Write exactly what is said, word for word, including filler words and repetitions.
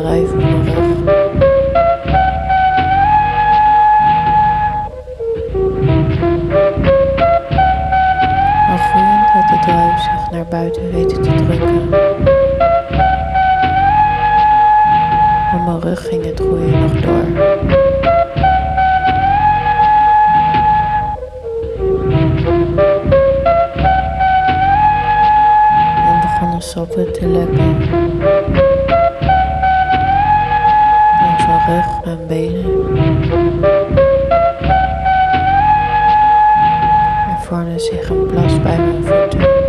druif op mijn rug. Al groeiend had de druif zich naar buiten weten te drukken. Op mijn rug ging het groeien nog door. En begonnen soppen te lekken langs mijn rug en benen. Er vormde zich een plas bij mijn voeten.